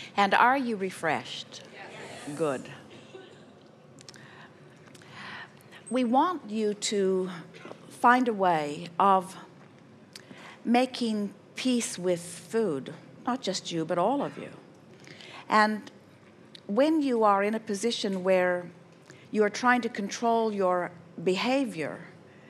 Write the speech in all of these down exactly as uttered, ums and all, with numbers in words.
And are you refreshed? Yes. Good. We want you to find a way of making peace with food, not just you, but all of you. And when you are in a position where you are trying to control your behavior,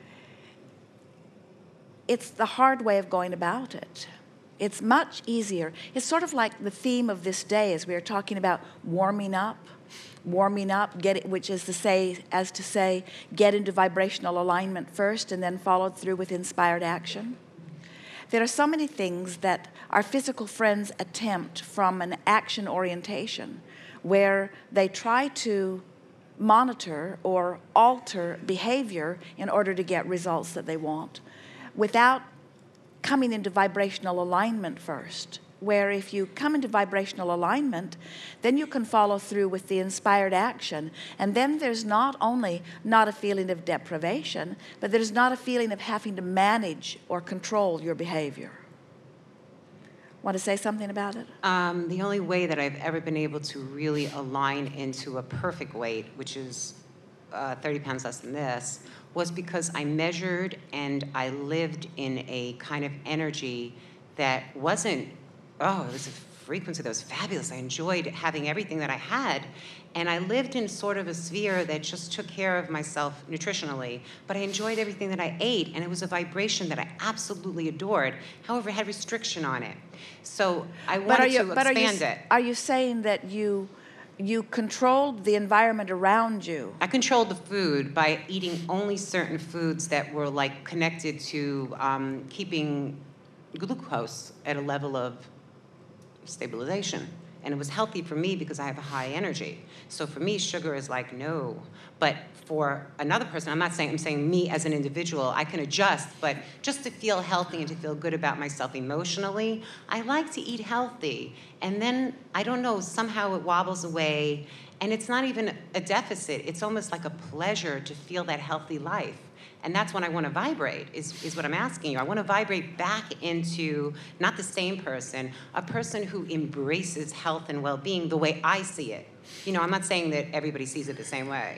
it's the hard way of going about it. It's much easier. It's sort of like the theme of this day as we are talking about warming up, warming up, get it, which is to say, as to say, get into vibrational alignment first and then followed through with inspired action. There are so many things that our physical friends attempt from an action orientation where they try to monitor or alter behavior in order to get results that they want, without coming into vibrational alignment first, where if you come into vibrational alignment, then you can follow through with the inspired action, and then there's not only not a feeling of deprivation, but there's not a feeling of having to manage or control your behavior. Want to say something about it? Um, the only way that I've ever been able to really align into a perfect weight, which is uh, thirty pounds less than this, was because I measured and I lived in a kind of energy that wasn't, oh, it was a frequency that was fabulous. I enjoyed having everything that I had. And I lived in sort of a sphere that just took care of myself nutritionally, but I enjoyed everything that I ate, and it was a vibration that I absolutely adored. However, it had restriction on it. So I wanted you, to but expand are you, it. Are you saying that you you controlled the environment around you? I controlled the food by eating only certain foods that were like connected to um, keeping glucose at a level of stabilization. And it was healthy for me because I have a high energy. So for me, sugar is like, no. But for another person, I'm not saying, I'm saying me as an individual, I can adjust, but just to feel healthy and to feel good about myself emotionally, I like to eat healthy. And then, I don't know, somehow it wobbles away, and it's not even a deficit. It's almost like a pleasure to feel that healthy life. And that's when I want to vibrate, is, is what I'm asking you. I want to vibrate back into not the same person, a person who embraces health and well-being the way I see it. You know, I'm not saying that everybody sees it the same way.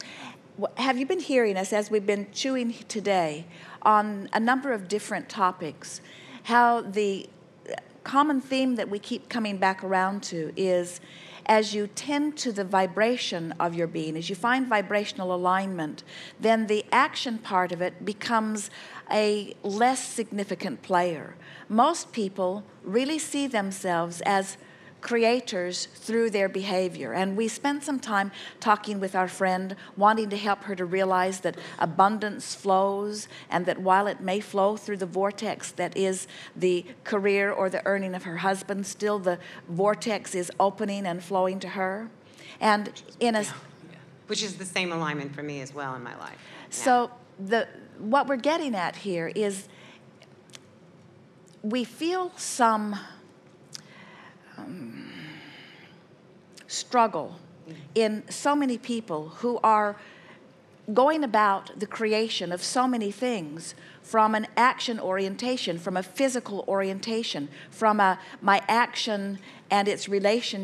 Have you been hearing us, as we've been chewing today, on a number of different topics, how the common theme that we keep coming back around to is, as you tend to the vibration of your being, as you find vibrational alignment, then the action part of it becomes a less significant player. Most people really see themselves as creators through their behavior. And we spent some time talking with our friend, wanting to help her to realize that abundance flows, and that while it may flow through the vortex that is the career or the earning of her husband, still the vortex is opening and flowing to her. And in a... Yeah. Which is the same alignment for me as well in my life. So the what we're getting at here is we feel some Um, struggle in so many people who are going about the creation of so many things from an action orientation, from a physical orientation, from a my action and its relation